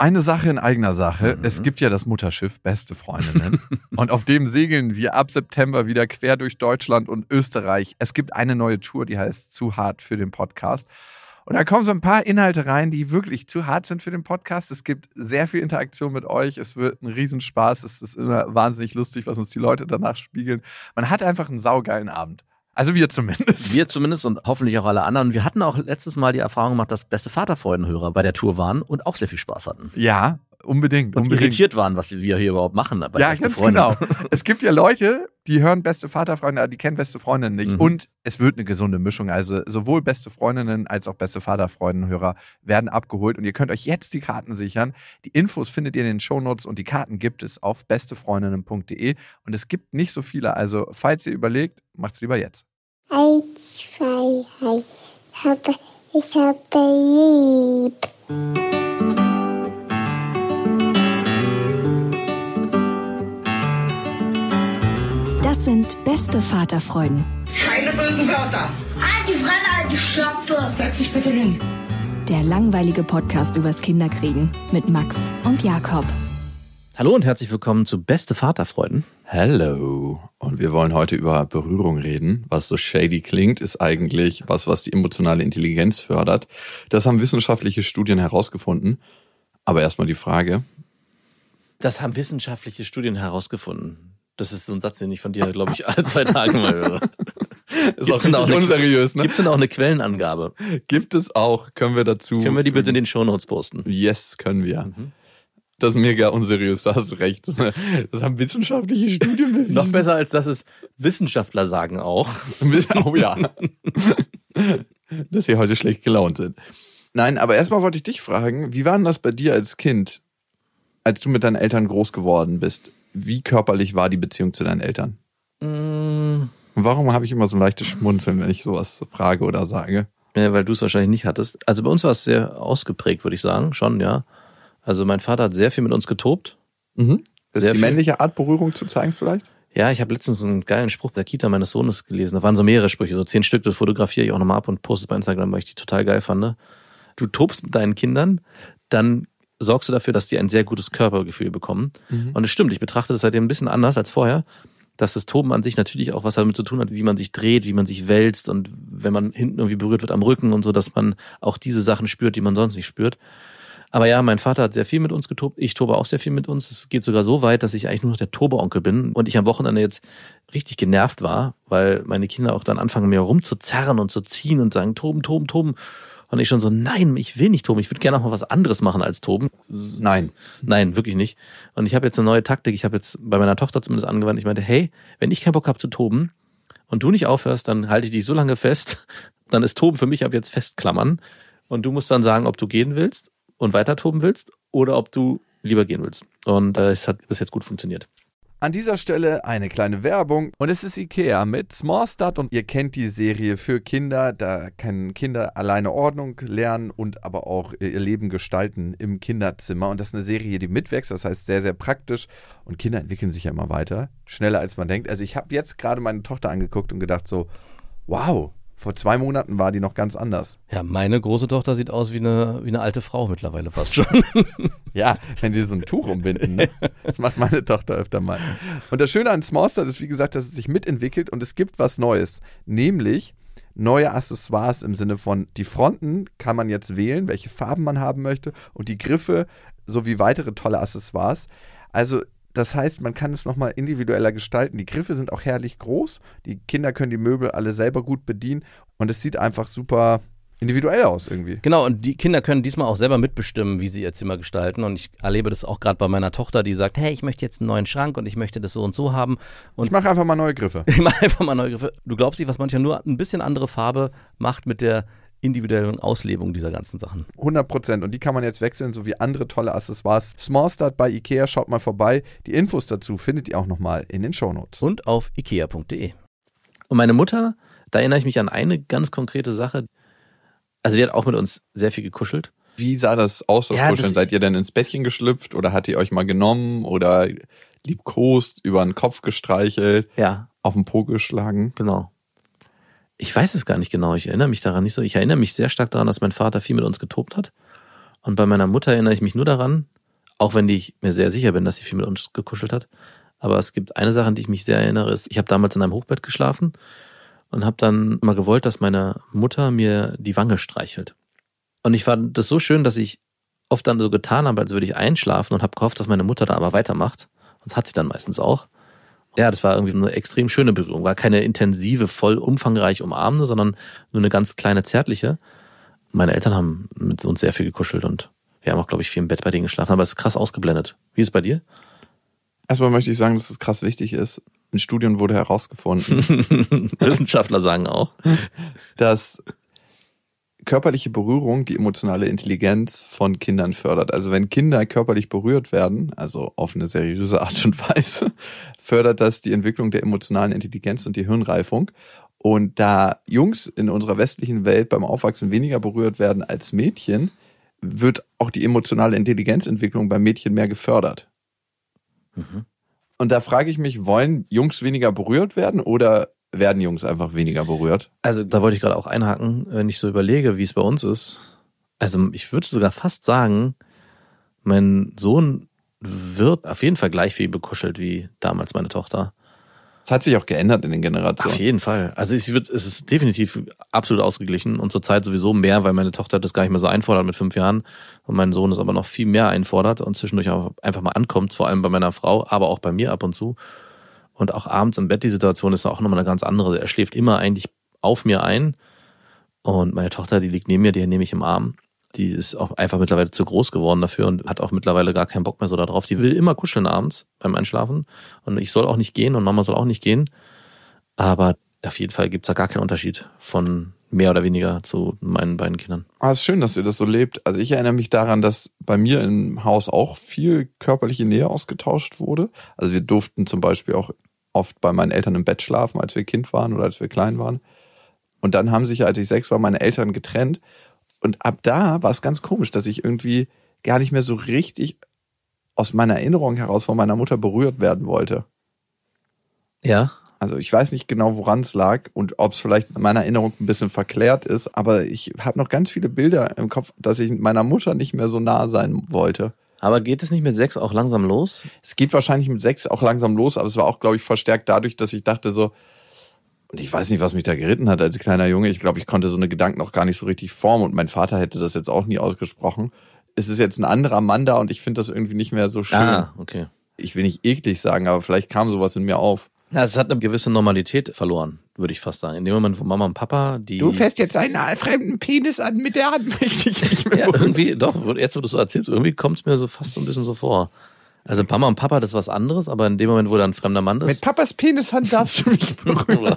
Eine Sache in eigener Sache. Es gibt ja das Mutterschiff Beste Freundinnen. Und auf dem segeln wir ab September wieder quer durch Deutschland und Österreich. Es gibt eine neue Tour, die heißt Zu hart für den Podcast. Und da kommen so ein paar Inhalte rein, die wirklich zu hart sind für den Podcast. Es gibt sehr viel Interaktion mit euch. Es wird ein Riesenspaß. Es ist immer wahnsinnig lustig, was uns die Leute danach spiegeln. Man hat einfach einen saugeilen Abend. Also wir zumindest. Wir zumindest und hoffentlich auch alle anderen. Wir hatten auch letztes Mal die Erfahrung gemacht, dass Beste Vaterfreudenhörer bei der Tour waren und auch sehr viel Spaß hatten. Ja, unbedingt. Und irritiert waren, was wir hier überhaupt machen. Bei ja, Beste ganz Freunde. genau. Es gibt ja Leute, die hören Beste Vaterfreunde, die kennen Beste Freundinnen nicht. Und es wird eine gesunde Mischung. Also sowohl Beste Freundinnen als auch Beste Vaterfreundenhörer werden abgeholt. Und ihr könnt euch jetzt die Karten sichern. Die Infos findet ihr in den Shownotes und die Karten gibt es auf bestefreundinnen.de. Und es gibt nicht so viele. Also falls ihr überlegt, macht's lieber jetzt. Eisfreiheit. Ich habe lieb. Das sind Beste Vaterfreuden. Keine bösen Wörter. Halt die Fremde, alte Schöpfe. Setz dich bitte hin. Der langweilige Podcast übers Kinderkriegen mit Max und Jakob. Hallo und herzlich willkommen zu Beste Vaterfreuden. Hello. Und wir wollen heute über Berührung reden. Was so shady klingt, ist eigentlich was die emotionale Intelligenz fördert. Das haben wissenschaftliche Studien herausgefunden. Aber erstmal die Frage. Das haben wissenschaftliche Studien herausgefunden. Das ist so ein Satz, den ich von dir, glaube ich, alle 2 Tage mal höre. Ist auch richtig unseriös, ne? Gibt es denn auch eine Quellenangabe? Gibt es auch. Können wir dazu... Können wir die bitte in den Shownotes posten? Yes, können wir. Das ist mega unseriös, da hast du recht. Das haben wissenschaftliche Studien bewiesen. Noch besser als das ist, Wissenschaftler sagen auch. Oh ja. Dass sie heute schlecht gelaunt sind. Nein, aber erstmal wollte ich dich fragen, wie war denn das bei dir als Kind, als du mit deinen Eltern groß geworden bist? Wie körperlich war die Beziehung zu deinen Eltern? Und warum habe ich immer so ein leichtes Schmunzeln, wenn ich sowas frage oder sage? Ja, weil du es wahrscheinlich nicht hattest. Also bei uns war es sehr ausgeprägt, würde ich sagen, schon, ja. Also mein Vater hat sehr viel mit uns getobt. Das ist Sehr die viel. männliche Art, Berührung zu zeigen vielleicht? Ja, ich habe letztens einen geilen Spruch der Kita meines Sohnes gelesen. Da waren so mehrere Sprüche, so 10 Stück, das fotografiere ich auch nochmal ab und poste es bei Instagram, weil ich die total geil fand. Ne? Du tobst mit deinen Kindern, dann sorgst du dafür, dass die ein sehr gutes Körpergefühl bekommen. Und es stimmt, ich betrachte das seitdem ein bisschen anders als vorher, dass das Toben an sich natürlich auch was damit zu tun hat, wie man sich dreht, wie man sich wälzt und wenn man hinten irgendwie berührt wird am Rücken und so, dass man auch diese Sachen spürt, die man sonst nicht spürt. Aber ja, mein Vater hat sehr viel mit uns getobt. Ich tobe auch sehr viel mit uns. Es geht sogar so weit, dass ich eigentlich nur noch der Tobeonkel bin und ich am Wochenende jetzt richtig genervt war, weil meine Kinder auch dann anfangen, mir rumzuzerren und zu ziehen und sagen, toben, toben, toben. Und ich schon so, nein, ich will nicht toben. Ich würde gerne auch mal was anderes machen als toben. Nein, wirklich nicht. Und ich habe jetzt eine neue Taktik. Ich habe jetzt bei meiner Tochter zumindest angewandt. Ich meinte, hey, wenn ich keinen Bock habe zu toben und du nicht aufhörst, dann halte ich dich so lange fest. Dann ist Toben für mich ab jetzt festklammern. Und du musst dann sagen, ob du gehen willst und weiter toben willst oder ob du lieber gehen willst. Und es hat bis jetzt gut funktioniert. An dieser Stelle eine kleine Werbung und es ist Ikea mit Small Start und ihr kennt die Serie für Kinder, da können Kinder alleine Ordnung lernen und aber auch ihr Leben gestalten im Kinderzimmer und das ist eine Serie, die mitwächst, das heißt sehr, sehr praktisch und Kinder entwickeln sich ja immer weiter, schneller als man denkt. Also ich habe jetzt gerade meine Tochter angeguckt und gedacht so, wow, vor 2 Monaten war die noch ganz anders. Ja, meine große Tochter sieht aus wie eine alte Frau mittlerweile fast schon. Ja, wenn sie so ein Tuch umbinden, ne? Das macht meine Tochter öfter mal. Und das Schöne an Small Start ist, wie gesagt, dass es sich mitentwickelt und es gibt was Neues. Nämlich neue Accessoires im Sinne von, die Fronten kann man jetzt wählen, welche Farben man haben möchte und die Griffe sowie weitere tolle Accessoires. Also das heißt, man kann es nochmal individueller gestalten. Die Griffe sind auch herrlich groß. Die Kinder können die Möbel alle selber gut bedienen. Und es sieht einfach super individuell aus irgendwie. Genau, und die Kinder können diesmal auch selber mitbestimmen, wie sie ihr Zimmer gestalten. Und ich erlebe das auch gerade bei meiner Tochter, die sagt, hey, ich möchte jetzt einen neuen Schrank und ich möchte das so und so haben. Und ich mache einfach mal neue Griffe. Du glaubst nicht, was manchmal nur ein bisschen andere Farbe macht mit der individuellen Auslebung dieser ganzen Sachen. 100%. Und die kann man jetzt wechseln, sowie andere tolle Accessoires. Small Start bei Ikea, schaut mal vorbei. Die Infos dazu findet ihr auch nochmal in den Shownotes. Und auf ikea.de. Und meine Mutter, da erinnere ich mich an eine ganz konkrete Sache. Also die hat auch mit uns sehr viel gekuschelt. Wie sah das aus, das Kuscheln? Seid ihr denn ins Bettchen geschlüpft oder hat ihr euch mal genommen oder liebkost, über den Kopf gestreichelt, auf den Po geschlagen? Genau. Ich weiß es gar nicht genau, ich erinnere mich daran nicht so. Ich erinnere mich sehr stark daran, dass mein Vater viel mit uns getobt hat. Und bei meiner Mutter erinnere ich mich nur daran, Auch wenn ich mir sehr sicher bin, dass sie viel mit uns gekuschelt hat. Aber es gibt eine Sache, an die ich mich sehr erinnere, ist, ich habe damals in einem Hochbett geschlafen und habe dann mal gewollt, dass meine Mutter mir die Wange streichelt. Und ich fand das so schön, dass ich oft dann so getan habe, als würde ich einschlafen und habe gehofft, dass meine Mutter da aber weitermacht. Und das hat sie dann meistens auch. Ja, das war irgendwie eine extrem schöne Berührung. War keine intensive, voll umfangreich umarmende, sondern nur eine ganz kleine, zärtliche. Meine Eltern haben mit uns sehr viel gekuschelt und wir haben auch, glaube ich, viel im Bett bei denen geschlafen, aber es ist krass ausgeblendet. Wie ist es bei dir? Erstmal möchte ich sagen, dass es krass wichtig ist. In Studien wurde herausgefunden, Wissenschaftler sagen auch, dass körperliche Berührung die emotionale Intelligenz von Kindern fördert. Also wenn Kinder körperlich berührt werden, also auf eine seriöse Art und Weise, fördert das die Entwicklung der emotionalen Intelligenz und die Hirnreifung. Und da Jungs in unserer westlichen Welt beim Aufwachsen weniger berührt werden als Mädchen, wird auch die emotionale Intelligenzentwicklung beim Mädchen mehr gefördert. Mhm. Und da frage ich mich, wollen Jungs weniger berührt werden oder werden Jungs einfach weniger berührt? Also da wollte ich gerade auch einhaken, wenn ich so überlege, wie es bei uns ist. Also ich würde sogar fast sagen, mein Sohn wird auf jeden Fall gleich viel bekuschelt wie damals meine Tochter. Es hat sich auch geändert in den Generationen. Auf jeden Fall. Also es ist definitiv absolut ausgeglichen und zurzeit sowieso mehr, weil meine Tochter das gar nicht mehr so einfordert mit 5 Jahren und mein Sohn es aber noch viel mehr einfordert und zwischendurch auch einfach mal ankommt, vor allem bei meiner Frau, aber auch bei mir ab und zu. Und auch abends im Bett, die Situation ist auch nochmal eine ganz andere. Er schläft immer eigentlich auf mir ein und meine Tochter, die liegt neben mir, die nehme ich im Arm. Die ist auch einfach mittlerweile zu groß geworden dafür und hat auch mittlerweile gar keinen Bock mehr so da drauf. Die will immer kuscheln abends beim Einschlafen und ich soll auch nicht gehen und Mama soll auch nicht gehen. Aber auf jeden Fall gibt's da gar keinen Unterschied von mehr oder weniger zu meinen beiden Kindern. Es ist schön, dass ihr das so lebt. Also ich erinnere mich daran, dass bei mir im Haus auch viel körperliche Nähe ausgetauscht wurde. Also wir durften zum Beispiel auch oft bei meinen Eltern im Bett schlafen, als wir Kind waren oder als wir klein waren. Und dann haben sich, als ich 6 war, meine Eltern getrennt. Und ab da war es ganz komisch, dass ich irgendwie gar nicht mehr so richtig aus meiner Erinnerung heraus von meiner Mutter berührt werden wollte. Ja. Also ich weiß nicht genau, woran es lag und ob es vielleicht in meiner Erinnerung ein bisschen verklärt ist, aber ich habe noch ganz viele Bilder im Kopf, dass ich meiner Mutter nicht mehr so nah sein wollte. Aber geht es nicht mit 6 auch langsam los? Es geht wahrscheinlich mit 6 auch langsam los, aber es war auch, glaube ich, verstärkt dadurch, dass ich dachte so, und ich weiß nicht, was mich da geritten hat als kleiner Junge. Ich glaube, ich konnte so eine Gedanken noch gar nicht so richtig formen und mein Vater hätte das jetzt auch nie ausgesprochen. Es ist jetzt ein anderer Mann da und ich finde das irgendwie nicht mehr so schön. Ah, okay. Ich will nicht eklig sagen, aber vielleicht kam sowas in mir auf. Ja, es hat eine gewisse Normalität verloren, würde ich fast sagen. In dem Moment, wo Mama und Papa, die... Du fährst jetzt einen fremden Penis an, mit der Hand möchte ich nicht mehr. Ja, irgendwie, doch, jetzt wo du es so erzählst, irgendwie kommt es mir so fast so ein bisschen so vor. Also Mama und Papa, das ist was anderes, aber in dem Moment, wo da ein fremder Mann ist... Mit Papas Penishand darfst du mich berühren.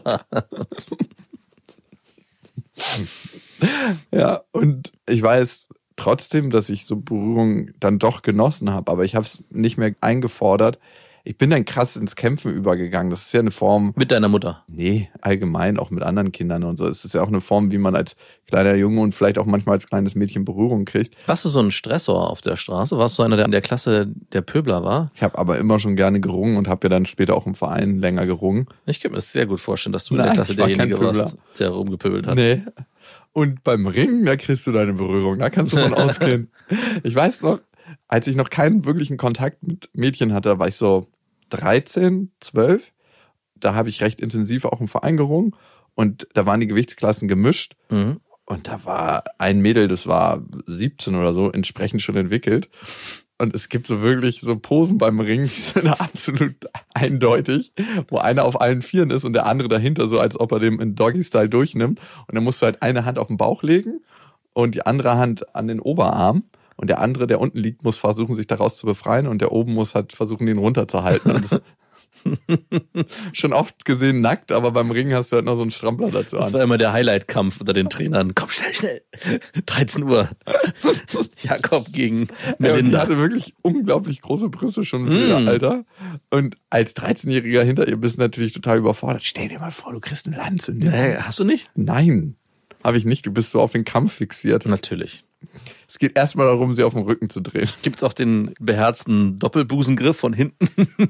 Ja, und ich weiß trotzdem, dass ich so Berührung dann doch genossen habe, aber ich habe es nicht mehr eingefordert. Ich bin dann krass ins Kämpfen übergegangen. Das ist ja eine Form... Mit deiner Mutter? Nee, allgemein, auch mit anderen Kindern und so. Es ist ja auch eine Form, wie man als kleiner Junge und vielleicht auch manchmal als kleines Mädchen Berührung kriegt. Warst du so ein Stressor auf der Straße? Warst du einer, der in der Klasse der Pöbler war? Ich habe aber immer schon gerne gerungen und habe ja dann später auch im Verein länger gerungen. Ich kann mir das sehr gut vorstellen, dass du in der Klasse derjenige warst, der rumgepöbelt hat. Nee. Und beim Ringen, da kriegst du deine Berührung. Da kannst du von ausgehen. Ich weiß noch, als ich noch keinen wirklichen Kontakt mit Mädchen hatte, war ich so 13, 12. Da habe ich recht intensiv auch im Verein gerungen. Und da waren die Gewichtsklassen gemischt. Mhm. Und da war ein Mädel, das war 17 oder so, entsprechend schon entwickelt. Und es gibt so wirklich so Posen beim Ringen, die sind absolut eindeutig, wo einer auf allen Vieren ist und der andere dahinter, so als ob er dem in Doggy-Style durchnimmt. Und dann musst du halt eine Hand auf den Bauch legen und die andere Hand an den Oberarm. Und der andere, der unten liegt, muss versuchen, sich daraus zu befreien. Und der oben muss halt versuchen, den runterzuhalten. Und das schon oft gesehen nackt, aber beim Ringen hast du halt noch so einen Strampler dazu an. Das war immer der Highlight-Kampf unter den Trainern. Komm, schnell, schnell. 13 Uhr. Jakob gegen Melinda. Ja, die hatte wirklich unglaublich große Brüste schon für ihr Alter. Und als 13-Jähriger hinter ihr bist du natürlich total überfordert. Stell dir mal vor, du kriegst eine Lanze in den Hast du nicht? Nein, habe ich nicht. Du bist so auf den Kampf fixiert. Natürlich. Es geht erstmal darum, sie auf den Rücken zu drehen. Gibt's auch den beherzten Doppelbusengriff von hinten?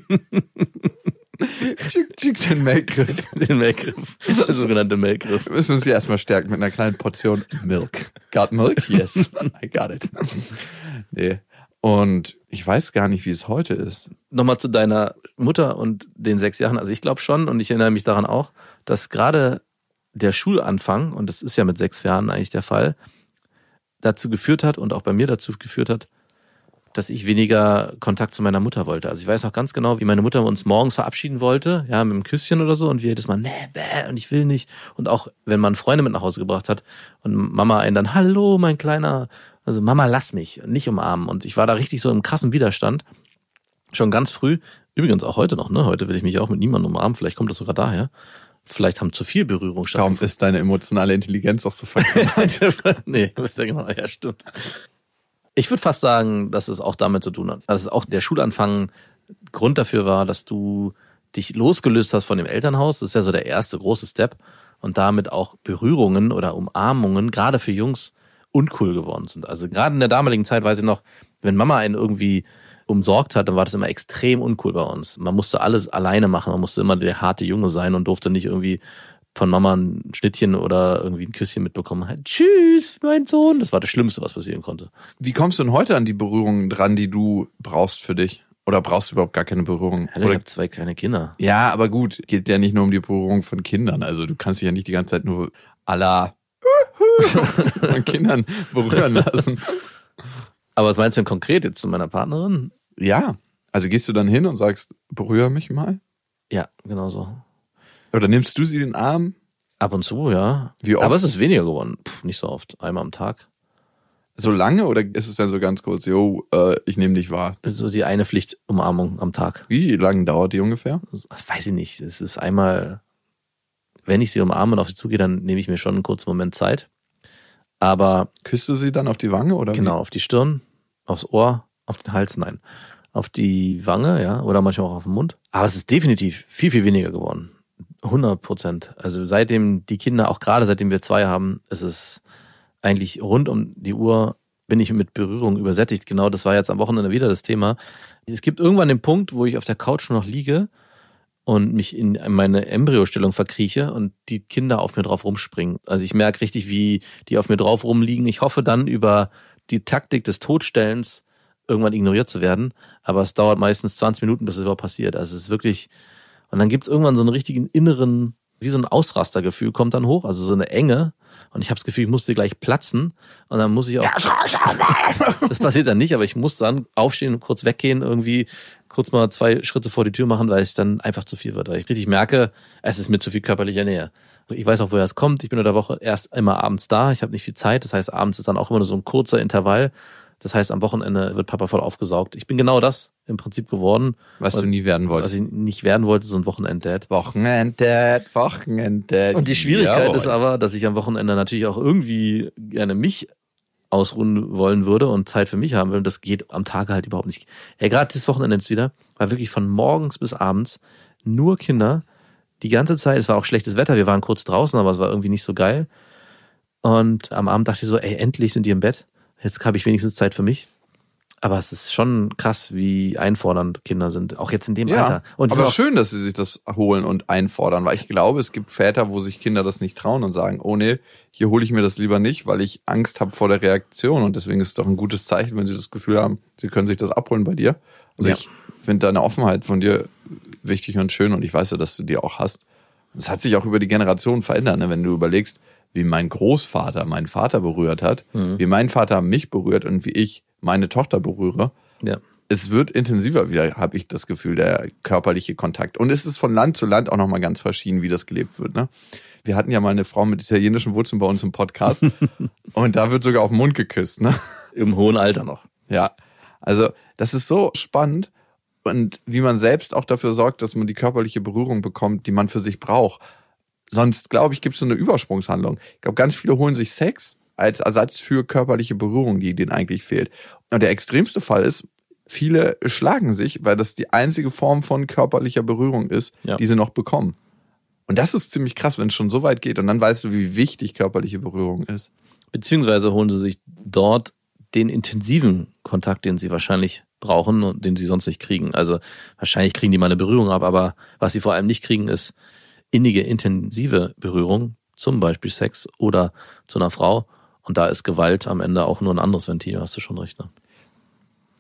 Den Melkgriff. Den Melkgriff. Der sogenannte Melkgriff. Wir müssen uns hier erstmal stärken mit einer kleinen Portion Milk. Got milk? Yes, I got it. Nee. Und ich weiß gar nicht, wie es heute ist. Nochmal zu deiner Mutter und den 6 Jahren. Also ich glaube schon, und ich erinnere mich daran auch, dass gerade der Schulanfang, und das ist ja mit 6 Jahren eigentlich der Fall, dazu geführt hat und auch bei mir dazu geführt hat, dass ich weniger Kontakt zu meiner Mutter wollte. Also ich weiß noch ganz genau, wie meine Mutter uns morgens verabschieden wollte, ja, mit einem Küsschen oder so, und wir jedes Mal, und ich will nicht. Und auch, wenn man Freunde mit nach Hause gebracht hat und Mama einen dann, hallo, mein Kleiner, also Mama, lass mich, nicht umarmen. Und ich war da richtig so im krassen Widerstand, schon ganz früh. Übrigens auch heute noch, ne? Heute will ich mich auch mit niemandem umarmen, vielleicht kommt das sogar daher. Vielleicht haben zu viel Berührung stattgefunden. Darum ist deine emotionale Intelligenz auch so verkehrt. Nee, ist ja genau, ja, stimmt. Ich würde fast sagen, dass es auch damit zu tun hat. Dass es auch der Schulanfang Grund dafür war, dass du dich losgelöst hast von dem Elternhaus. Das ist ja so der erste große Step. Und damit auch Berührungen oder Umarmungen, gerade für Jungs, uncool geworden sind. Also gerade in der damaligen Zeit weiß ich noch, wenn Mama einen irgendwie umsorgt hat, dann war das immer extrem uncool bei uns. Man musste alles alleine machen. Man musste immer der harte Junge sein und durfte nicht irgendwie von Mama ein Schnittchen oder irgendwie ein Küsschen mitbekommen. Halt, tschüss, mein Sohn. Das war das Schlimmste, was passieren konnte. Wie kommst du denn heute an die Berührungen dran, die du brauchst für dich? Oder brauchst du überhaupt gar keine Berührung? Ja, ich habe 2 kleine Kinder. Ja, aber gut, geht ja nicht nur um die Berührung von Kindern. Also du kannst dich ja nicht die ganze Zeit nur à la von Kindern berühren lassen. Aber was meinst du denn konkret jetzt zu meiner Partnerin? Ja, also gehst du dann hin und sagst, berühre mich mal? Ja, genau so. Oder nimmst du sie in den Arm? Ab und zu, ja. Wie oft? Aber es ist weniger geworden. Nicht so oft. Einmal am Tag. So lange oder ist es dann so ganz kurz, ich nehme dich wahr? So die eine Pflichtumarmung am Tag. Wie lange dauert die ungefähr? Das weiß ich nicht. Es ist einmal, wenn ich sie umarme und auf sie zugehe, dann nehme ich mir schon einen kurzen Moment Zeit. Aber Küsst du sie dann auf die Wange oder genau, auf die Stirn, aufs Ohr, auf den Hals, nein. Auf die Wange, ja, oder manchmal auch auf den Mund. Aber es ist definitiv viel, viel weniger geworden. 100%. Also seitdem die Kinder, auch gerade seitdem wir 2 haben, ist es eigentlich rund um die Uhr, bin ich mit Berührung übersättigt. Genau, das war jetzt am Wochenende wieder das Thema. Es gibt irgendwann den Punkt, wo ich auf der Couch nur noch liege und mich in meine Embryostellung verkrieche und die Kinder auf mir drauf rumspringen. Also ich merke richtig, wie die auf mir drauf rumliegen. Ich hoffe dann über die Taktik des Totstellens irgendwann ignoriert zu werden. Aber es dauert meistens 20 Minuten, bis es überhaupt passiert. Also es ist wirklich, und dann gibt's irgendwann so einen richtigen inneren, wie so ein Ausrastergefühl kommt dann hoch, also so eine Enge. Und ich habe das Gefühl, ich musste gleich platzen. Und dann muss ich auch... Das passiert dann nicht, aber ich muss dann aufstehen, kurz weggehen, irgendwie kurz mal 2 Schritte vor die Tür machen, weil es dann einfach zu viel wird. Weil ich richtig merke, es ist mir zu viel körperlicher Nähe. Ich weiß auch, woher es kommt. Ich bin in der Woche erst immer abends da. Ich habe nicht viel Zeit. Das heißt, abends ist dann auch immer nur so ein kurzer Intervall. Das heißt, am Wochenende wird Papa voll aufgesaugt. Ich bin genau das im Prinzip geworden. Was du nie werden wolltest. Was ich nicht werden wollte, so ein Wochenend-Dad. Wochenend-Dad. Und die Schwierigkeit ist aber, dass ich am Wochenende natürlich auch irgendwie gerne mich ausruhen wollen würde und Zeit für mich haben will. Und das geht am Tage halt überhaupt nicht. Gerade das Wochenende jetzt wieder, war wirklich von morgens bis abends nur Kinder. Die ganze Zeit, es war auch schlechtes Wetter. Wir waren kurz draußen, aber es war irgendwie nicht so geil. Und am Abend dachte ich so, endlich sind die im Bett. Jetzt habe ich wenigstens Zeit für mich. Aber es ist schon krass, wie einfordernd Kinder sind, auch jetzt in dem Alter. Und aber schön, dass sie sich das holen und einfordern, weil ich glaube, es gibt Väter, wo sich Kinder das nicht trauen und sagen, oh nee, hier hole ich mir das lieber nicht, weil ich Angst habe vor der Reaktion. Und deswegen ist es doch ein gutes Zeichen, wenn sie das Gefühl haben, sie können sich das abholen bei dir. Also ich finde deine Offenheit von dir wichtig und schön und ich weiß ja, dass du die auch hast. Es hat sich auch über die Generationen verändert, ne? Wenn du überlegst, wie mein Großvater meinen Vater berührt hat, wie mein Vater mich berührt und wie ich meine Tochter berühre. Ja. Es wird intensiver wieder, habe ich das Gefühl, der körperliche Kontakt. Und es ist von Land zu Land auch nochmal ganz verschieden, wie das gelebt wird. Ne? Wir hatten ja mal eine Frau mit italienischen Wurzeln bei uns im Podcast und da wird sogar auf den Mund geküsst. Ne? Im hohen Alter noch. Ja, also das ist so spannend und wie man selbst auch dafür sorgt, dass man die körperliche Berührung bekommt, die man für sich braucht. Sonst, glaube ich, gibt es so eine Übersprungshandlung. Ich glaube, ganz viele holen sich Sex als Ersatz für körperliche Berührung, die denen eigentlich fehlt. Und der extremste Fall ist, viele schlagen sich, weil das die einzige Form von körperlicher Berührung ist, die sie noch bekommen. Und das ist ziemlich krass, wenn es schon so weit geht. Und dann weißt du, wie wichtig körperliche Berührung ist. Beziehungsweise holen sie sich dort den intensiven Kontakt, den sie wahrscheinlich brauchen und den sie sonst nicht kriegen. Also wahrscheinlich kriegen die mal eine Berührung ab, aber was sie vor allem nicht kriegen, ist innige, intensive Berührung, zum Beispiel Sex oder zu einer Frau. Und da ist Gewalt am Ende auch nur ein anderes Ventil, hast du schon recht. Ne?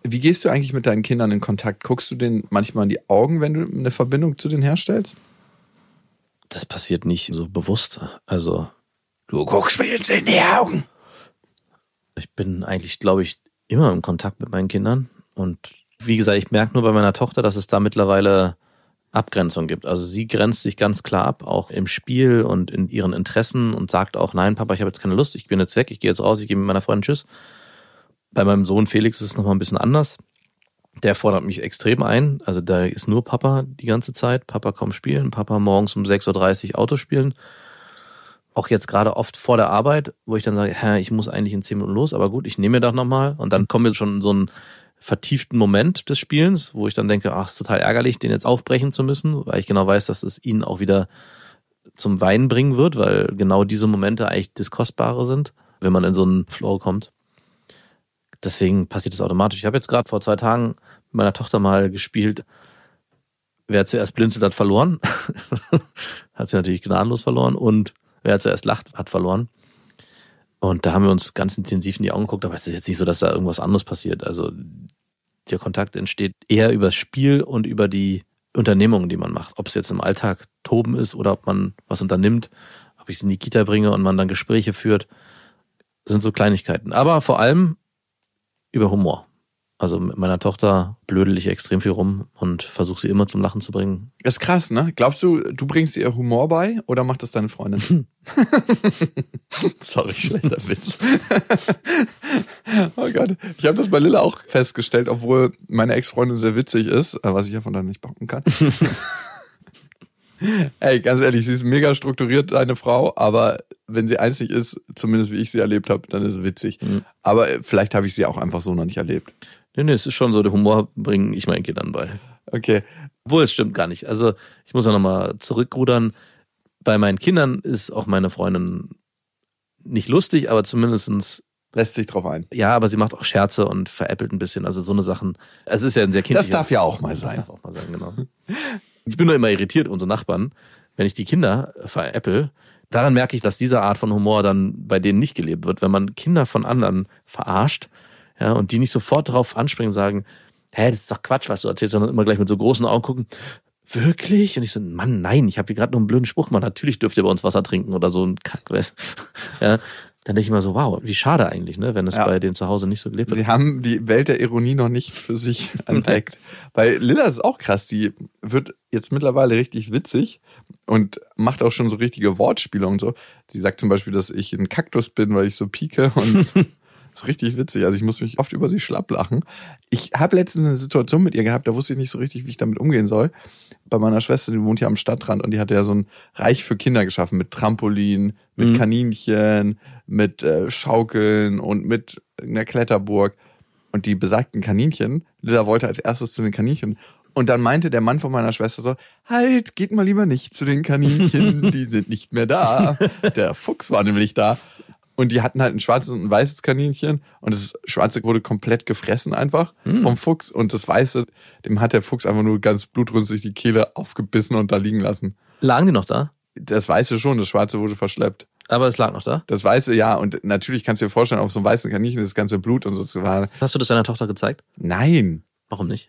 Wie gehst du eigentlich mit deinen Kindern in Kontakt? Guckst du denen manchmal in die Augen, wenn du eine Verbindung zu denen herstellst? Das passiert nicht so bewusst. Also, Du guckst mir jetzt in die Augen. ich bin eigentlich, glaube ich, immer im Kontakt mit meinen Kindern. Und wie gesagt, ich merke nur bei meiner Tochter, dass es da mittlerweile Abgrenzung gibt. Also sie grenzt sich ganz klar ab, auch im Spiel und in ihren Interessen und sagt auch, nein, Papa, ich habe jetzt keine Lust, ich bin jetzt weg, ich gehe jetzt raus, ich gehe mit meiner Freundin Tschüss. Bei meinem Sohn Felix ist es nochmal ein bisschen anders. Der fordert mich extrem ein. Also da ist nur Papa die ganze Zeit. Papa kaum spielen, Papa morgens um 6.30 Uhr Auto spielen. Auch jetzt gerade oft vor der Arbeit, wo ich dann sage, ich muss eigentlich in 10 Minuten los, aber gut, ich nehme mir das nochmal. Und dann kommen wir schon in so einen vertieften Moment des Spielens, wo ich dann denke, ist total ärgerlich, den jetzt aufbrechen zu müssen, weil ich genau weiß, dass es ihn auch wieder zum Weinen bringen wird, weil genau diese Momente eigentlich das Kostbare sind, wenn man in so einen Flow kommt. Deswegen passiert es automatisch. Ich habe jetzt gerade vor 2 Tagen mit meiner Tochter mal gespielt, wer zuerst blinzelt, hat verloren. Hat sie natürlich gnadenlos verloren. Und wer zuerst lacht, hat verloren. Und da haben wir uns ganz intensiv in die Augen geguckt, aber es ist jetzt nicht so, dass da irgendwas anderes passiert. Also der Kontakt entsteht eher über das Spiel und über die Unternehmungen, die man macht. Ob es jetzt im Alltag Toben ist oder ob man was unternimmt, ob ich es in die Kita bringe und man dann Gespräche führt, sind so Kleinigkeiten. Aber vor allem über Humor. Also mit meiner Tochter blödel ich extrem viel rum und versuche sie immer zum Lachen zu bringen. Ist krass, ne? Glaubst du, du bringst ihr Humor bei oder macht das deine Freundin? Sorry, schlechter Witz. Oh Gott. Ich habe das bei Lilla auch festgestellt, obwohl meine Ex-Freundin sehr witzig ist, was ich ja von da nicht behaupten kann. Ey, ganz ehrlich, sie ist mega strukturiert, deine Frau, aber wenn sie einzig ist, zumindest wie ich sie erlebt habe, dann ist es witzig. Mhm. Aber vielleicht habe ich sie auch einfach so noch nicht erlebt. Nee, es ist schon so, der Humor bringe ich meinen Kindern bei. Okay. Obwohl, es stimmt gar nicht. Also ich muss ja nochmal zurückrudern. Bei meinen Kindern ist auch meine Freundin nicht lustig, aber zumindestens lässt sich drauf ein. Ja, aber sie macht auch Scherze und veräppelt ein bisschen. Also so eine Sachen. Es ist ja ein sehr kindlicher. Das darf ja auch mal sein. Das darf auch mal sein, genau. Ich bin nur immer irritiert, unsere Nachbarn, wenn ich die Kinder veräppel. Daran merke ich, dass diese Art von Humor dann bei denen nicht gelebt wird. Wenn man Kinder von anderen verarscht, ja, und die nicht sofort drauf anspringen und sagen, das ist doch Quatsch, was du erzählst, sondern immer gleich mit so großen Augen gucken, wirklich? Und ich so, Mann, nein, ich habe hier gerade nur einen blöden Spruch gemacht, natürlich dürft ihr bei uns Wasser trinken oder so ein Kack. Ja, dann denke ich immer so, wow, wie schade eigentlich, ne, wenn es bei denen zu Hause nicht so gelebt wird. Sie haben die Welt der Ironie noch nicht für sich entdeckt. Bei Lilla ist es auch krass, die wird jetzt mittlerweile richtig witzig und macht auch schon so richtige Wortspiele und so. Sie sagt zum Beispiel, dass ich ein Kaktus bin, weil ich so pieke und das ist richtig witzig. Also ich muss mich oft über sie schlapp lachen. Ich habe letztens eine Situation mit ihr gehabt, da wusste ich nicht so richtig, wie ich damit umgehen soll. Bei meiner Schwester, die wohnt ja am Stadtrand und die hatte ja so ein Reich für Kinder geschaffen mit Trampolin, mit Kaninchen, mit Schaukeln und mit einer Kletterburg. Und die besagten Kaninchen, Lilla wollte als erstes zu den Kaninchen. Und dann meinte der Mann von meiner Schwester so, halt, geht mal lieber nicht zu den Kaninchen, die sind nicht mehr da. Der Fuchs war nämlich da. Und die hatten halt ein schwarzes und ein weißes Kaninchen. Und das schwarze wurde komplett gefressen einfach vom Fuchs. Und das weiße, dem hat der Fuchs einfach nur ganz blutrünstig die Kehle aufgebissen und da liegen lassen. Lagen die noch da? Das weiße schon, das schwarze wurde verschleppt. Aber es lag noch da? Das weiße, ja. Und natürlich kannst du dir vorstellen, auf so einem weißen Kaninchen das ganze Blut und so war. Hast du das deiner Tochter gezeigt? Nein. Warum nicht?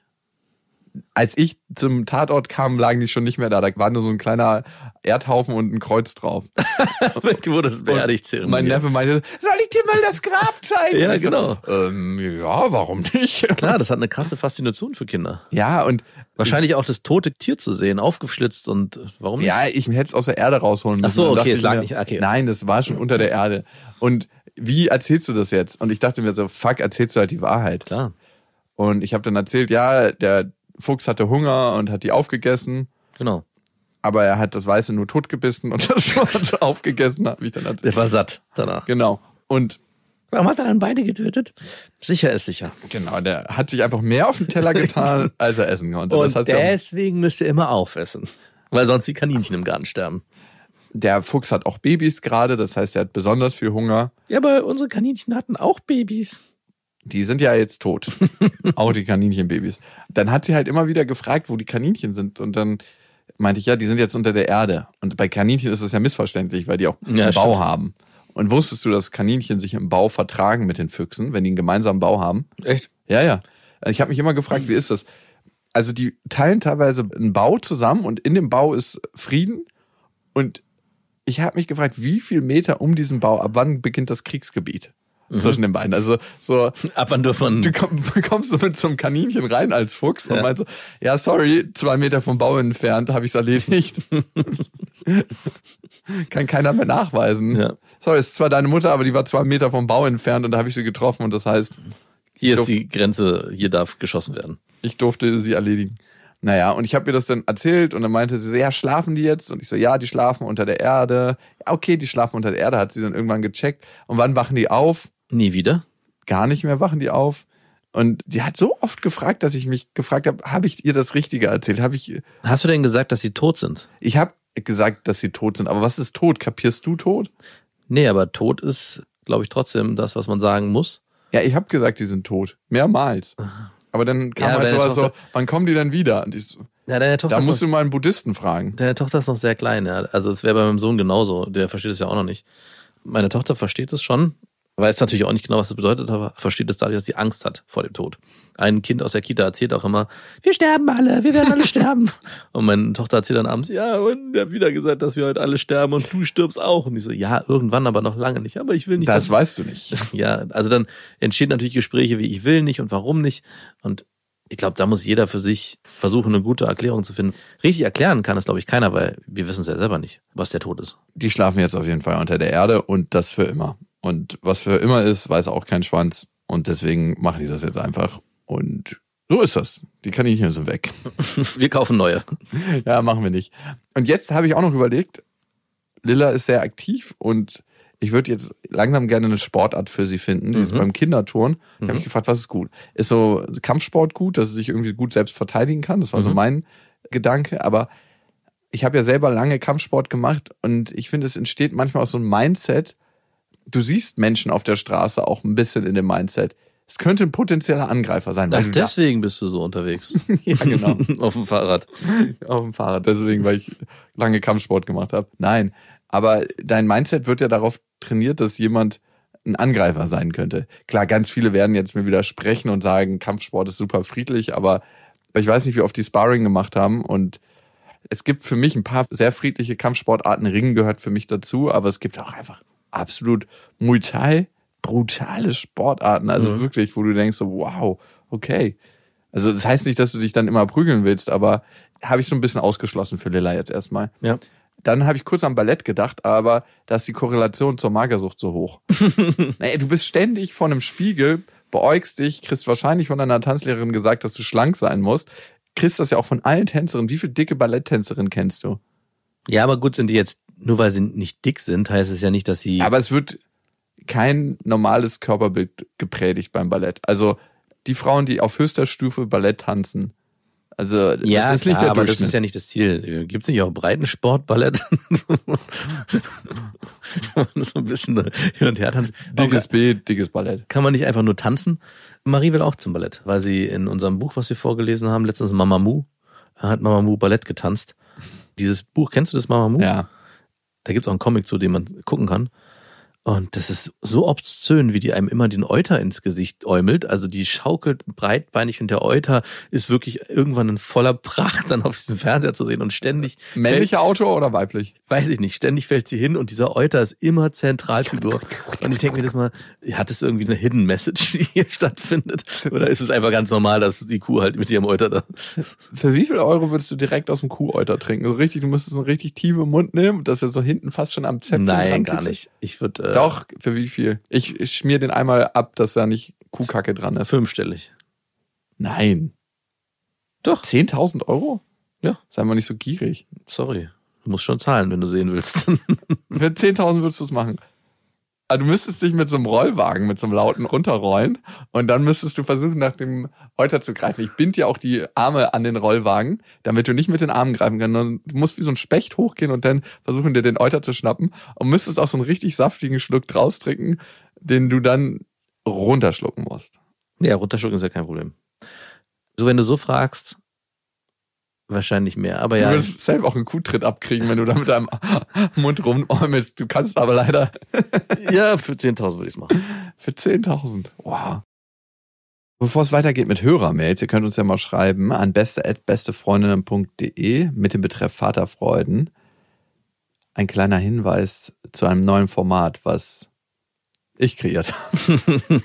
Als ich zum Tatort kam, lagen die schon nicht mehr da. Da war nur so ein kleiner Erdhaufen und ein Kreuz drauf. Du wurdest beerdigt. Mein Neffe meinte, soll ich dir mal das Grab zeigen? Ja, genau. Ja, warum nicht? Klar, das hat eine krasse Faszination für Kinder. Ja, und wahrscheinlich auch das tote Tier zu sehen, aufgeschlitzt und warum nicht? Ja, ich hätte es aus der Erde rausholen müssen. Ach so, okay, es lag nicht. Okay. Nein, das war schon unter der Erde. Und wie erzählst du das jetzt? Und ich dachte mir so, fuck, erzählst du halt die Wahrheit. Klar. Und ich habe dann erzählt, ja, der Fuchs hatte Hunger und hat die aufgegessen. Genau. Aber er hat das Weiße nur totgebissen und das Schwarze aufgegessen, habe ich dann erzählt. Der war satt danach. Genau. Und warum hat er dann beide getötet? Sicher ist sicher. Genau, der hat sich einfach mehr auf den Teller getan, als er essen konnte. Und deswegen müsst ihr immer aufessen. Weil sonst die Kaninchen im Garten sterben. Der Fuchs hat auch Babys gerade, das heißt, er hat besonders viel Hunger. Ja, aber unsere Kaninchen hatten auch Babys. Die sind ja jetzt tot. Auch die Kaninchenbabys. Dann hat sie halt immer wieder gefragt, wo die Kaninchen sind. Und dann meinte ich, ja, die sind jetzt unter der Erde. Und bei Kaninchen ist das ja missverständlich, weil die auch einen Bau haben. Und wusstest du, dass Kaninchen sich im Bau vertragen mit den Füchsen, wenn die einen gemeinsamen Bau haben? Echt? Ja, ja. Ich habe mich immer gefragt, wie ist das? Also die teilen teilweise einen Bau zusammen und in dem Bau ist Frieden. Und ich habe mich gefragt, wie viel Meter um diesen Bau, ab wann beginnt das Kriegsgebiet zwischen den beiden? Also so, ab wann dürfen du kommst so mit so einem Kaninchen rein als Fuchs und meinst so, ja sorry, 2 Meter vom Bau entfernt habe ich es erledigt. Kann keiner mehr nachweisen. Ja. Sorry, es ist zwar deine Mutter, aber die war 2 Meter vom Bau entfernt und da habe ich sie getroffen und das heißt... Hier ist die Grenze, hier darf geschossen werden. Ich durfte sie erledigen. Naja, und ich habe ihr das dann erzählt und dann meinte sie so, ja, schlafen die jetzt? Und ich so, ja, die schlafen unter der Erde. Ja, okay, die schlafen unter der Erde, hat sie dann irgendwann gecheckt. Und wann wachen die auf? Nie wieder? Gar nicht mehr wachen die auf. Und sie hat so oft gefragt, dass ich mich gefragt habe ich ihr das Richtige erzählt? Hast du denn gesagt, dass sie tot sind? Ich habe gesagt, dass sie tot sind. Aber was ist tot? Kapierst du tot? Nee, aber tot ist, glaube ich, trotzdem das, was man sagen muss. Ja, ich habe gesagt, die sind tot. Mehrmals. Aber dann kam halt sowas so, wann kommen die denn wieder? Und ich so, ja, deine Tochter da musst du mal einen Buddhisten fragen. Deine Tochter ist noch sehr klein, ja. Also es wäre bei meinem Sohn genauso. Der versteht es ja auch noch nicht. Meine Tochter versteht es schon, weiß natürlich auch nicht genau, was das bedeutet, aber versteht es dadurch, dass sie Angst hat vor dem Tod. Ein Kind aus der Kita erzählt auch immer, wir sterben alle, wir werden alle sterben. Und meine Tochter erzählt dann abends, ja, und wir haben wieder gesagt, dass wir heute alle sterben und du stirbst auch. Und ich so, ja, irgendwann, aber noch lange nicht. Aber ich will nicht. Das weißt du nicht. Ja, also dann entstehen natürlich Gespräche wie, ich will nicht und warum nicht. Und ich glaube, da muss jeder für sich versuchen, eine gute Erklärung zu finden. Richtig erklären kann es, glaube ich, keiner, weil wir wissen es ja selber nicht, was der Tod ist. Die schlafen jetzt auf jeden Fall unter der Erde und das für immer. Und was für immer ist, weiß auch kein Schwanz. Und deswegen machen die das jetzt einfach. Und so ist das. Die Kaninchen sind weg. Wir kaufen neue. Ja, machen wir nicht. Und jetzt habe ich auch noch überlegt, Lilla ist sehr aktiv und ich würde jetzt langsam gerne eine Sportart für sie finden. Die ist beim Kinderturnen. Ich habe mich gefragt, was ist gut? Ist so Kampfsport gut, dass sie sich irgendwie gut selbst verteidigen kann? Das war so mein Gedanke. Aber ich habe ja selber lange Kampfsport gemacht und ich finde, es entsteht manchmal aus so einem Mindset. Du siehst Menschen auf der Straße auch ein bisschen in dem Mindset. Es könnte ein potenzieller Angreifer sein. Ach, deswegen bist du so unterwegs. Ja, genau. Auf dem Fahrrad. Auf dem Fahrrad, deswegen, weil ich lange Kampfsport gemacht habe. Nein, aber dein Mindset wird ja darauf trainiert, dass jemand ein Angreifer sein könnte. Klar, ganz viele werden jetzt mir widersprechen und sagen, Kampfsport ist super friedlich, aber ich weiß nicht, wie oft die Sparring gemacht haben und es gibt für mich ein paar sehr friedliche Kampfsportarten. Ringen gehört für mich dazu, aber es gibt auch einfach absolut Muay Thai, brutale Sportarten, also wirklich, wo du denkst so, wow, okay. Also das heißt nicht, dass du dich dann immer prügeln willst, aber habe ich so ein bisschen ausgeschlossen für Lilla jetzt erstmal. Ja. Dann habe ich kurz am Ballett gedacht, aber da ist die Korrelation zur Magersucht so hoch. Naja, du bist ständig vor einem Spiegel, beäugst dich, kriegst wahrscheinlich von deiner Tanzlehrerin gesagt, dass du schlank sein musst. Kriegst das ja auch von allen Tänzerinnen. Wie viele dicke Balletttänzerinnen kennst du? Ja, aber gut, sind die jetzt, nur weil sie nicht dick sind, heißt es ja nicht, dass sie... Aber es wird kein normales Körperbild gepredigt beim Ballett. Also die Frauen, die auf höchster Stufe Ballett tanzen, also das ja, ist nicht klar, der aber Durchschnitt. das ist ja nicht das Ziel. Gibt's nicht auch Breitensport, Ballett? So ein bisschen hin und her tanzen. Dickes B, dickes Ballett. Kann man nicht einfach nur tanzen? Marie will auch zum Ballett, weil sie in unserem Buch, was wir vorgelesen haben, letztens Mamamoo, hat Mamamoo Ballett getanzt. Dieses Buch, kennst du das Mamamoo? Ja. Da gibt's auch einen Comic zu, den man gucken kann. Und das ist so obszön, wie die einem immer den Euter ins Gesicht äumelt. Also die schaukelt breitbeinig und der Euter ist wirklich irgendwann in voller Pracht dann auf diesem Fernseher zu sehen und ständig... Männlicher Autor oder weiblich? Weiß ich nicht. Ständig fällt sie hin und dieser Euter ist immer Zentralfigur. Und ich denke mir das mal, hat es irgendwie eine Hidden Message, die hier stattfindet? Oder ist es einfach ganz normal, dass die Kuh halt mit ihrem Euter da... Für wie viel Euro würdest du direkt aus dem Kuheuter trinken? Also richtig, du müsstest einen richtig tiefen Mund nehmen, dass er so hinten fast schon am Zäpfchen dran Nein, gar kitzelt. nicht. Ich würde... Doch, für wie viel? Ich schmier den einmal ab, dass da nicht Kuhkacke dran ist. 5-stellig. Nein. Doch. 10.000 Euro? Ja. Sei mal nicht so gierig. Sorry. Du musst schon zahlen, wenn du sehen willst. Für 10.000 würdest du es machen. Also du müsstest dich mit so einem Rollwagen, mit so einem lauten runterrollen und dann müsstest du versuchen, nach dem Euter zu greifen. Ich bind dir auch die Arme an den Rollwagen, damit du nicht mit den Armen greifen kannst. Du musst wie so ein Specht hochgehen und dann versuchen, dir den Euter zu schnappen und müsstest auch so einen richtig saftigen Schluck draus trinken, den du dann runterschlucken musst. Ja, runterschlucken ist ja kein Problem. So, wenn du so fragst, wahrscheinlich mehr. Aber ja. Du würdest safe auch einen Kuhtritt abkriegen, wenn du da mit deinem Mund rumäumelst. Du kannst aber leider. Ja, für 10.000 würde ich es machen. Für 10.000. Wow. Bevor es weitergeht mit Hörermails, ihr könnt uns ja mal schreiben an beste@bestefreundinnen.de mit dem Betreff Vaterfreuden. Ein kleiner Hinweis zu einem neuen Format, was ich kreiert habe.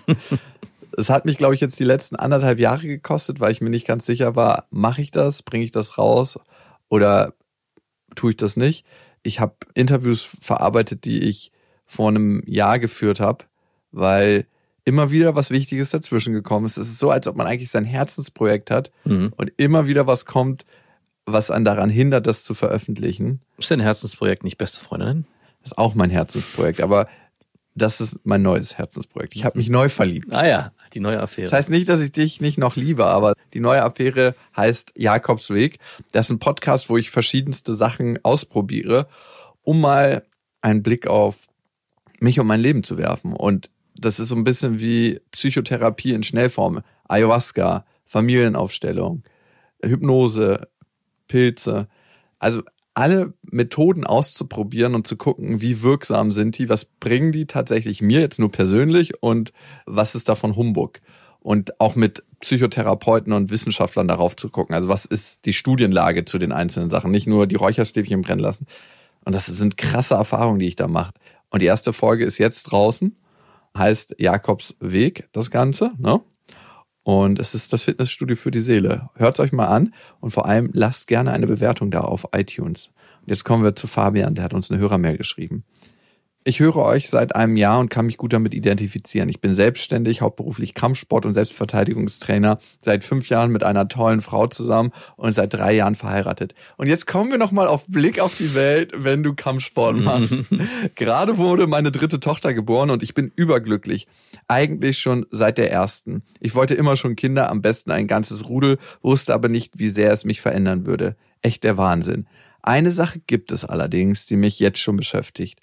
Es hat mich, glaube ich, jetzt die letzten 1,5 Jahre gekostet, weil ich mir nicht ganz sicher war, mache ich das, bringe ich das raus oder tue ich das nicht. Ich habe Interviews verarbeitet, die ich vor einem Jahr geführt habe, weil immer wieder was Wichtiges dazwischen gekommen ist. Es ist so, als ob man eigentlich sein Herzensprojekt hat und immer wieder was kommt, was einen daran hindert, das zu veröffentlichen. Ist dein Herzensprojekt nicht Beste Freundinnen? Das ist auch mein Herzensprojekt, aber das ist mein neues Herzensprojekt. Ich habe mich neu verliebt. Ah ja, die neue Affäre. Das heißt nicht, dass ich dich nicht noch liebe, aber die neue Affäre heißt Jakobsweg. Das ist ein Podcast, wo ich verschiedenste Sachen ausprobiere, um mal einen Blick auf mich und mein Leben zu werfen. Und das ist so ein bisschen wie Psychotherapie in Schnellform. Ayahuasca, Familienaufstellung, Hypnose, Pilze. Also alle Methoden auszuprobieren und zu gucken, wie wirksam sind die, was bringen die tatsächlich mir jetzt nur persönlich und was ist davon Humbug. Und auch mit Psychotherapeuten und Wissenschaftlern darauf zu gucken. Also was ist die Studienlage zu den einzelnen Sachen, nicht nur die Räucherstäbchen brennen lassen. Und das sind krasse Erfahrungen, die ich da mache. Und die erste Folge ist jetzt draußen. Heißt Jakobsweg, das Ganze, ne? Und es ist das Fitnessstudio für die Seele. Hört es euch mal an und vor allem lasst gerne eine Bewertung da auf iTunes. Und jetzt kommen wir zu Fabian, der hat uns eine Hörermail geschrieben. Ich höre euch seit einem Jahr und kann mich gut damit identifizieren. Ich bin selbstständig, hauptberuflich Kampfsport- und Selbstverteidigungstrainer, seit 5 Jahren mit einer tollen Frau zusammen und seit 3 Jahren verheiratet. Und jetzt kommen wir nochmal auf Blick auf die Welt, wenn du Kampfsport machst. Gerade wurde meine 3. Tochter geboren und ich bin überglücklich. Eigentlich schon seit der ersten. Ich wollte immer schon Kinder, am besten ein ganzes Rudel, wusste aber nicht, wie sehr es mich verändern würde. Echt der Wahnsinn. Eine Sache gibt es allerdings, die mich jetzt schon beschäftigt.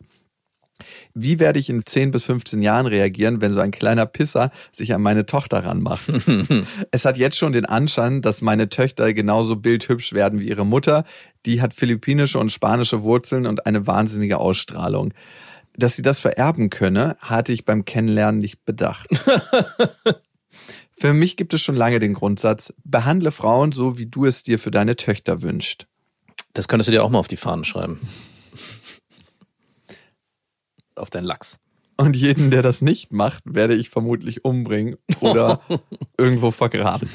Wie werde ich in 10 bis 15 Jahren reagieren, wenn so ein kleiner Pisser sich an meine Tochter ranmacht? Es hat jetzt schon den Anschein, dass meine Töchter genauso bildhübsch werden wie ihre Mutter. Die hat philippinische und spanische Wurzeln und eine wahnsinnige Ausstrahlung. Dass sie das vererben könne, hatte ich beim Kennenlernen nicht bedacht. Für mich gibt es schon lange den Grundsatz, behandle Frauen so, wie du es dir für deine Töchter wünschst. Das könntest du dir auch mal auf die Fahnen schreiben. Auf deinen Lachs. Und jeden, der das nicht macht, werde ich vermutlich umbringen oder irgendwo vergraben.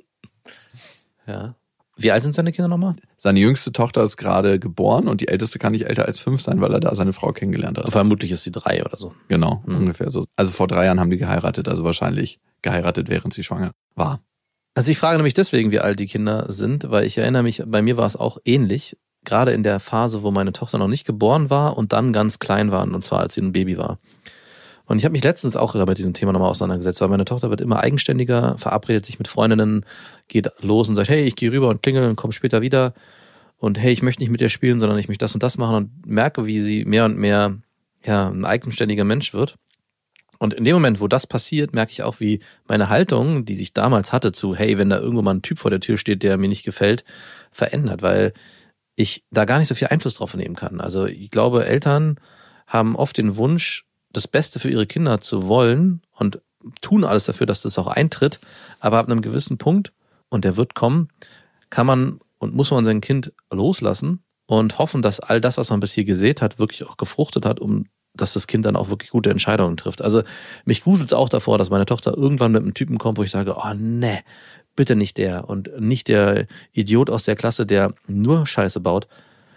Ja. Wie alt sind seine Kinder nochmal? Seine jüngste Tochter ist gerade geboren und die älteste kann nicht älter als 5 sein, weil er da seine Frau kennengelernt hat. Vermutlich ist sie 3 oder so. Genau, ungefähr so. Also vor 3 Jahren haben die geheiratet, also wahrscheinlich geheiratet, während sie schwanger war. Also ich frage nämlich deswegen, wie alt die Kinder sind, weil ich erinnere mich, bei mir war es auch ähnlich. Gerade in der Phase, wo meine Tochter noch nicht geboren war und dann ganz klein war, und zwar als sie ein Baby war. Und ich habe mich letztens auch mit diesem Thema nochmal auseinandergesetzt, weil meine Tochter wird immer eigenständiger, verabredet sich mit Freundinnen, geht los und sagt, hey, ich gehe rüber und klingel und komme später wieder. Und hey, ich möchte nicht mit dir spielen, sondern ich möchte das und das machen und merke, wie sie mehr und mehr ein eigenständiger Mensch wird. Und in dem Moment, wo das passiert, merke ich auch, wie meine Haltung, die sich damals hatte zu, hey, wenn da irgendwo mal ein Typ vor der Tür steht, der mir nicht gefällt, verändert, weil ich da gar nicht so viel Einfluss drauf nehmen kann. Also ich glaube, Eltern haben oft den Wunsch, das Beste für ihre Kinder zu wollen und tun alles dafür, dass das auch eintritt. Aber ab einem gewissen Punkt, und der wird kommen, kann man und muss man sein Kind loslassen und hoffen, dass all das, was man bis hier gesät hat, wirklich auch gefruchtet hat, dass das Kind dann auch wirklich gute Entscheidungen trifft. Also mich gruselt es auch davor, dass meine Tochter irgendwann mit einem Typen kommt, wo ich sage, oh ne, bitte nicht der und nicht der Idiot aus der Klasse, der nur Scheiße baut.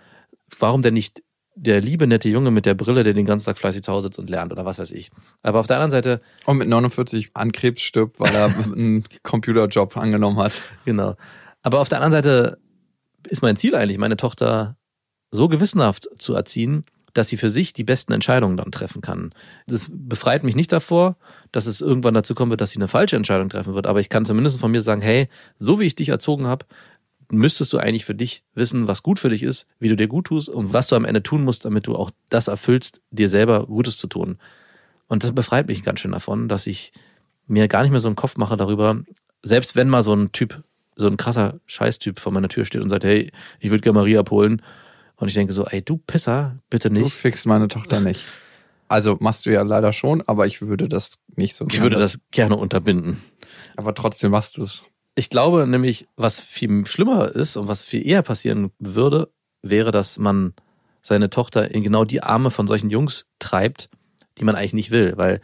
Warum denn nicht der liebe, nette Junge mit der Brille, der den ganzen Tag fleißig zu Hause sitzt und lernt oder was weiß ich. Aber auf der anderen Seite... Und mit 49 an Krebs stirbt, weil er einen Computerjob angenommen hat. Genau. Aber auf der anderen Seite ist mein Ziel eigentlich, meine Tochter so gewissenhaft zu erziehen, dass sie für sich die besten Entscheidungen dann treffen kann. Das befreit mich nicht davor, dass es irgendwann dazu kommen wird, dass sie eine falsche Entscheidung treffen wird. Aber ich kann zumindest von mir sagen, hey, so wie ich dich erzogen habe, müsstest du eigentlich für dich wissen, was gut für dich ist, wie du dir gut tust und was du am Ende tun musst, damit du auch das erfüllst, dir selber Gutes zu tun. Und das befreit mich ganz schön davon, dass ich mir gar nicht mehr so einen Kopf mache darüber, selbst wenn mal so ein Typ, so ein krasser Scheißtyp vor meiner Tür steht und sagt, hey, ich würde gerne Marie abholen. Und ich denke so, ey, du Pisser, bitte nicht. Du fickst meine Tochter nicht. Also machst du ja leider schon, aber ich würde das nicht so gerne. Ich würde das gerne unterbinden. Aber trotzdem machst du es. Ich glaube nämlich, was viel schlimmer ist und was viel eher passieren würde, wäre, dass man seine Tochter in genau die Arme von solchen Jungs treibt, die man eigentlich nicht will, weil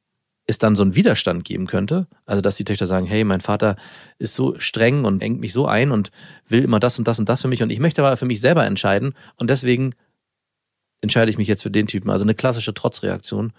es dann so einen Widerstand geben könnte. Also, dass die Töchter sagen, hey, mein Vater ist so streng und engt mich so ein und will immer das und das und das für mich und ich möchte aber für mich selber entscheiden und deswegen entscheide ich mich jetzt für den Typen. Also eine klassische Trotzreaktion.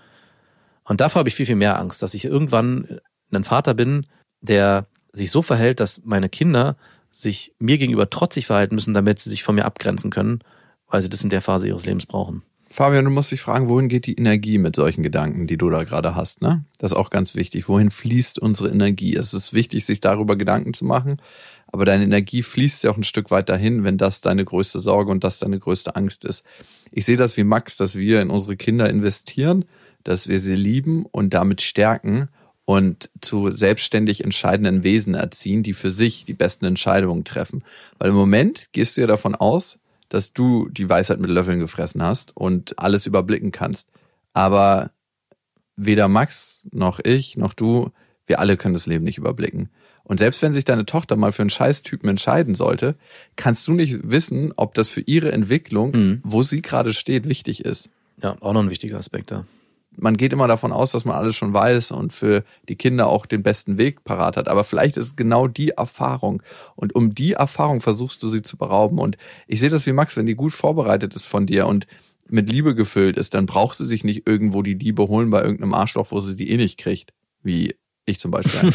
Und davor habe ich viel, viel mehr Angst, dass ich irgendwann ein Vater bin, der sich so verhält, dass meine Kinder sich mir gegenüber trotzig verhalten müssen, damit sie sich von mir abgrenzen können, weil sie das in der Phase ihres Lebens brauchen. Fabian, du musst dich fragen, wohin geht die Energie mit solchen Gedanken, die du da gerade hast, ne? Das ist auch ganz wichtig. Wohin fließt unsere Energie? Es ist wichtig, sich darüber Gedanken zu machen, aber deine Energie fließt ja auch ein Stück weit dahin, wenn das deine größte Sorge und das deine größte Angst ist. Ich sehe das wie Max, dass wir in unsere Kinder investieren, dass wir sie lieben und damit stärken und zu selbstständig entscheidenden Wesen erziehen, die für sich die besten Entscheidungen treffen. Weil im Moment gehst du ja davon aus, dass du die Weisheit mit Löffeln gefressen hast und alles überblicken kannst. Aber weder Max noch ich noch du, wir alle können das Leben nicht überblicken. Und selbst wenn sich deine Tochter mal für einen Scheißtypen entscheiden sollte, kannst du nicht wissen, ob das für ihre Entwicklung, wo sie gerade steht, wichtig ist. Ja, auch noch ein wichtiger Aspekt da. Man geht immer davon aus, dass man alles schon weiß und für die Kinder auch den besten Weg parat hat. Aber vielleicht ist es genau die Erfahrung. Und um die Erfahrung versuchst du sie zu berauben. Und ich sehe das wie Max, wenn die gut vorbereitet ist von dir und mit Liebe gefüllt ist, dann braucht sie sich nicht irgendwo die Liebe holen bei irgendeinem Arschloch, wo sie die eh nicht kriegt. Wie ich zum Beispiel.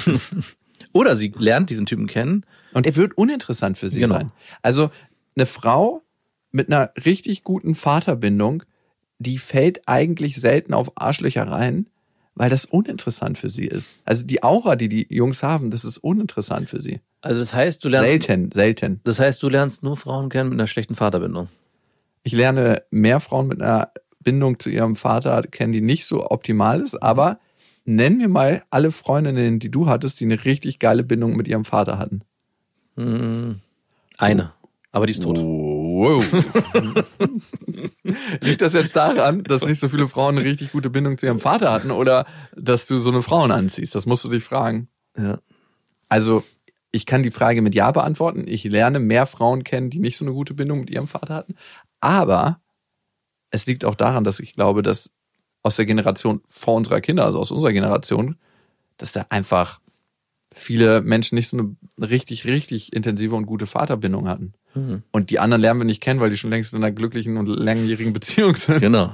Oder sie lernt diesen Typen kennen. Und er wird uninteressant für sie sein. Also eine Frau mit einer richtig guten Vaterbindung, die fällt eigentlich selten auf Arschlöcher rein, weil das uninteressant für sie ist. Also die Aura, die die Jungs haben, das ist uninteressant für sie. Also das heißt, du lernst... Selten. Das heißt, du lernst nur Frauen kennen mit einer schlechten Vaterbindung. Ich lerne mehr Frauen mit einer Bindung zu ihrem Vater kennen, die nicht so optimal ist, aber nenn mir mal alle Freundinnen, die du hattest, die eine richtig geile Bindung mit ihrem Vater hatten. Eine. Aber die ist tot. Wow. Liegt das jetzt daran, dass nicht so viele Frauen eine richtig gute Bindung zu ihrem Vater hatten oder dass du so eine Frauen anziehst? Das musst du dich fragen. Ja. Also, ich kann die Frage mit Ja beantworten. Ich lerne mehr Frauen kennen, die nicht so eine gute Bindung mit ihrem Vater hatten. Aber es liegt auch daran, dass ich glaube, dass aus der Generation vor unserer Kinder, also aus unserer Generation, dass da einfach viele Menschen nicht so eine richtig, richtig intensive und gute Vaterbindung hatten. Und die anderen lernen wir nicht kennen, weil die schon längst in einer glücklichen und langjährigen Beziehung sind. Genau.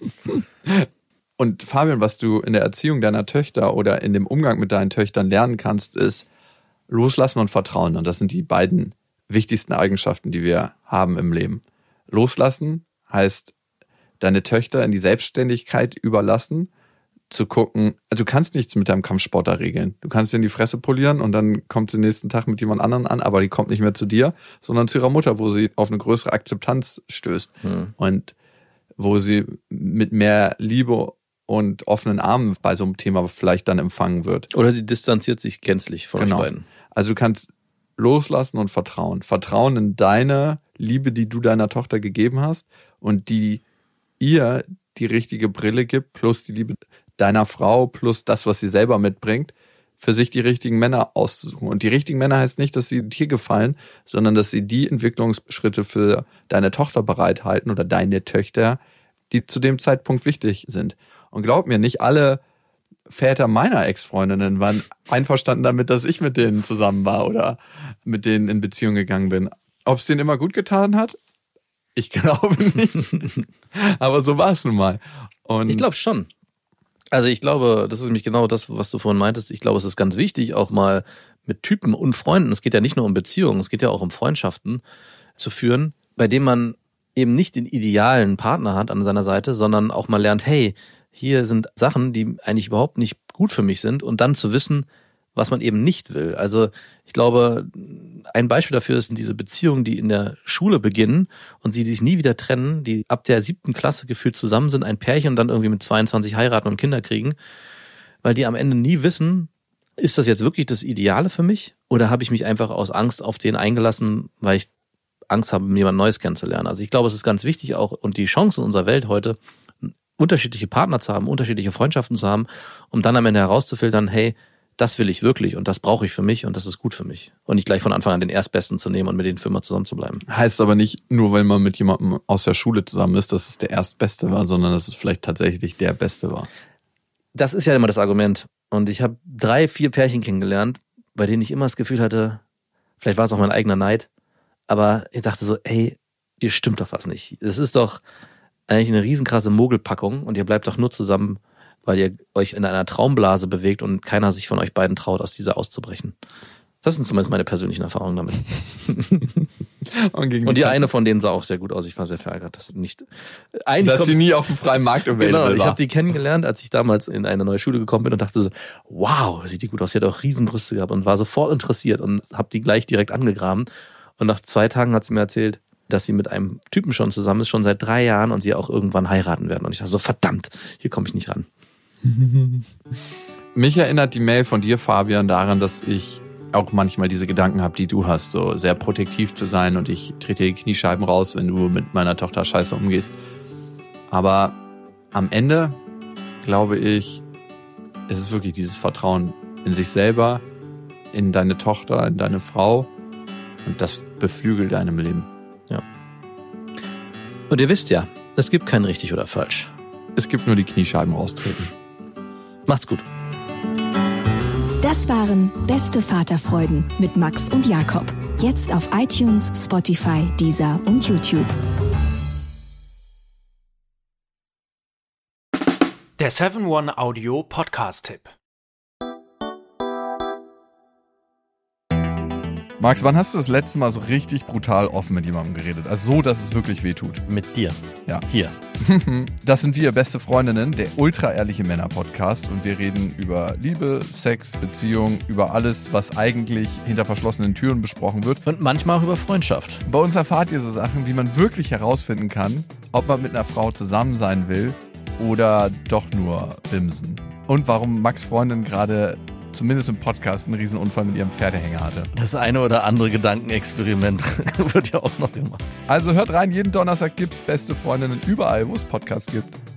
Und Fabian, was du in der Erziehung deiner Töchter oder in dem Umgang mit deinen Töchtern lernen kannst, ist Loslassen und Vertrauen. Und das sind die beiden wichtigsten Eigenschaften, die wir haben im Leben. Loslassen heißt, deine Töchter in die Selbstständigkeit überlassen, zu gucken, also du kannst nichts mit deinem Kampfsportler regeln. Du kannst dir in die Fresse polieren und dann kommt sie den nächsten Tag mit jemand anderen an, aber die kommt nicht mehr zu dir, sondern zu ihrer Mutter, wo sie auf eine größere Akzeptanz stößt und wo sie mit mehr Liebe und offenen Armen bei so einem Thema vielleicht dann empfangen wird. Oder sie distanziert sich gänzlich von euch beiden. Also du kannst loslassen und vertrauen. Vertrauen in deine Liebe, die du deiner Tochter gegeben hast und die ihr die richtige Brille gibt, plus die Liebe deiner Frau, plus das, was sie selber mitbringt, für sich die richtigen Männer auszusuchen. Und die richtigen Männer heißt nicht, dass sie dir gefallen, sondern dass sie die Entwicklungsschritte für deine Tochter bereithalten oder deine Töchter, die zu dem Zeitpunkt wichtig sind. Und glaub mir, nicht alle Väter meiner Ex-Freundinnen waren einverstanden damit, dass ich mit denen zusammen war oder mit denen in Beziehung gegangen bin. Ob es denen immer gut getan hat? Ich glaube nicht. Aber so war es nun mal. Und ich glaube schon. Also ich glaube, das ist nämlich genau das, was du vorhin meintest. Ich glaube, es ist ganz wichtig, auch mal mit Typen und Freunden, es geht ja nicht nur um Beziehungen, es geht ja auch um Freundschaften zu führen, bei denen man eben nicht den idealen Partner hat an seiner Seite, sondern auch mal lernt, hey, hier sind Sachen, die eigentlich überhaupt nicht gut für mich sind und dann zu wissen, was man eben nicht will. Also ich glaube, ein Beispiel dafür sind diese Beziehungen, die in der Schule beginnen und sie sich nie wieder trennen, die ab der 7. Klasse gefühlt zusammen sind, ein Pärchen und dann irgendwie mit 22 heiraten und Kinder kriegen, weil die am Ende nie wissen, ist das jetzt wirklich das Ideale für mich oder habe ich mich einfach aus Angst auf den eingelassen, weil ich Angst habe, jemand Neues kennenzulernen. Also ich glaube, es ist ganz wichtig auch und die Chance in unserer Welt heute, unterschiedliche Partner zu haben, unterschiedliche Freundschaften zu haben, um dann am Ende herauszufiltern, hey, das will ich wirklich und das brauche ich für mich und das ist gut für mich. Und nicht gleich von Anfang an den Erstbesten zu nehmen und mit denen für immer zusammen zu bleiben. Heißt aber nicht, nur weil man mit jemandem aus der Schule zusammen ist, dass es der Erstbeste war, sondern dass es vielleicht tatsächlich der Beste war. Das ist ja immer das Argument. Und ich habe 3, 4 Pärchen kennengelernt, bei denen ich immer das Gefühl hatte, vielleicht war es auch mein eigener Neid, aber ich dachte so, ey, dir stimmt doch was nicht. Es ist doch eigentlich eine riesenkrasse Mogelpackung und ihr bleibt doch nur zusammen, weil ihr euch in einer Traumblase bewegt und keiner sich von euch beiden traut, aus dieser auszubrechen. Das sind zumindest meine persönlichen Erfahrungen damit. Und die eine von denen sah auch sehr gut aus. Ich war sehr verärgert, dass sie nie auf dem freien Markt available war. Genau, ich habe die kennengelernt, als ich damals in eine neue Schule gekommen bin und dachte so, wow, sieht die gut aus. Sie hat auch Riesenbrüste gehabt und war sofort interessiert und habe die gleich direkt angegraben. Und nach 2 Tagen hat sie mir erzählt, dass sie mit einem Typen schon zusammen ist, schon seit 3 Jahren und sie auch irgendwann heiraten werden. Und ich dachte so, verdammt, hier komme ich nicht ran. Mich erinnert die Mail von dir, Fabian, daran, dass ich auch manchmal diese Gedanken habe, die du hast, so sehr protektiv zu sein und ich trete die Kniescheiben raus, wenn du mit meiner Tochter scheiße umgehst. Aber am Ende glaube ich, es ist wirklich dieses Vertrauen in sich selber, in deine Tochter, in deine Frau und das beflügelt deinem Leben. Ja. Und ihr wisst ja, es gibt kein richtig oder falsch. Es gibt nur die Kniescheiben raustreten. Macht's gut. Das waren Beste Vaterfreuden mit Max und Jakob. Jetzt auf iTunes, Spotify, Deezer und YouTube. Der 7-One Audio Podcast-Tipp. Max, wann hast du das letzte Mal so richtig brutal offen mit jemandem geredet? Also so, dass es wirklich wehtut. Mit dir. Ja. Hier. Das sind wir, Beste Freundinnen, der ultra-ehrliche Männer-Podcast. Und wir reden über Liebe, Sex, Beziehung, über alles, was eigentlich hinter verschlossenen Türen besprochen wird. Und manchmal auch über Freundschaft. Bei uns erfahrt ihr so Sachen, wie man wirklich herausfinden kann, ob man mit einer Frau zusammen sein will oder doch nur bimsen. Und warum Max' Freundin gerade zumindest im Podcast einen Riesenunfall mit ihrem Pferdehänger hatte. Das eine oder andere Gedankenexperiment wird ja auch noch gemacht. Also hört rein, jeden Donnerstag gibt's Beste Freundinnen überall, wo es Podcasts gibt.